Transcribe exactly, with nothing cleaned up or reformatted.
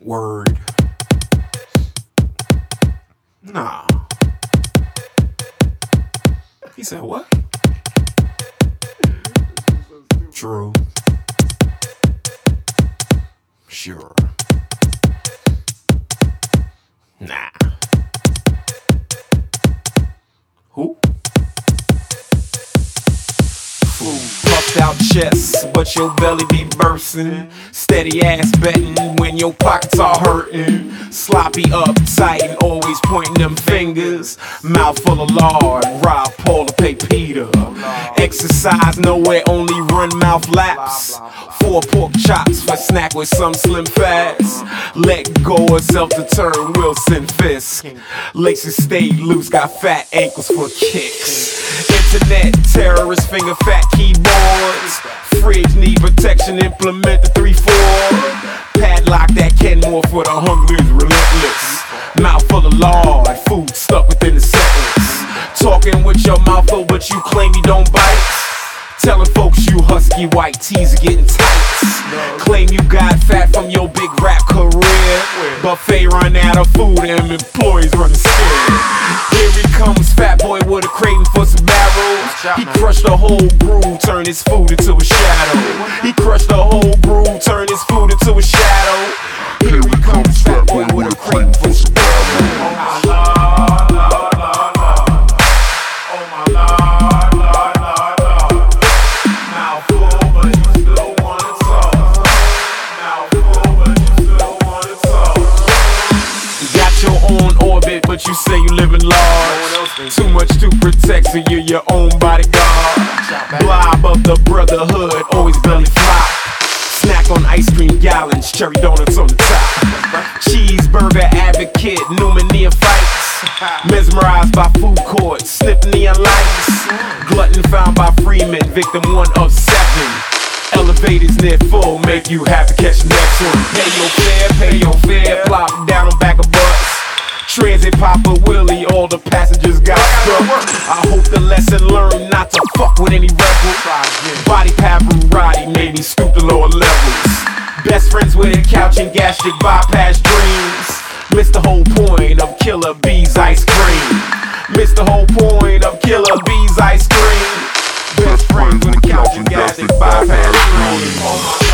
Word. Nah. He said what? True. Sure. Nah. Who? Puffed out chest, but your belly be bursting. Steady ass betting when your pockets are hurting. Sloppy uptight and always pointing them fingers. Mouth full of lard, rob Paul to pay Peter. Exercise nowhere, only run mouth laps. Four pork chops for snack with some slim fats. Let go of self-deterred Wilson Fisk. Laces stayed loose, got fat ankles for kicks. Internet terrorist finger fat keyboards. Fridge need protection, implement the three four. Padlock that Kenmore for the hungry is relentless. Mouth full of lard, food stuck within the sentence. Talking with your mouth full, but you claim you don't bite. Telling folks you husky white tees are getting tight. Claim you got fat from your big rap career. Buffet run out of food and employees running scared. Here he comes, fat boy with a craving for some barrels. He crushed the whole groove, turned his food into a shadow. He crushed the whole groove, turned his food into a shadow. Here he comes, fat boy with a craving for some barrels. But you say you living large. Too much to protect, so you're your own bodyguard. Blob of the brotherhood, always belly flop. Snack on ice cream gallons, cherry donuts on the top. Cheeseburger advocate, Newman neophytes. Mesmerized by food courts, snip neon lights. Glutton found by Freeman, victim one of seven. Elevators near full, make you have to catch the next one. Pay your fare, pay your fare, plop down on back of bus. Transit Papa Willie, all the passengers got stuck. I hope the lesson learned not to fuck with any rebel. Body Pavarotti made me scoop the lower levels. Best friends with a couch and gastric bypass dreams. Missed the whole point of Killer Bees ice cream. Missed the whole point of Killer Bees ice cream. Best friends with a couch and gastric bypass dreams.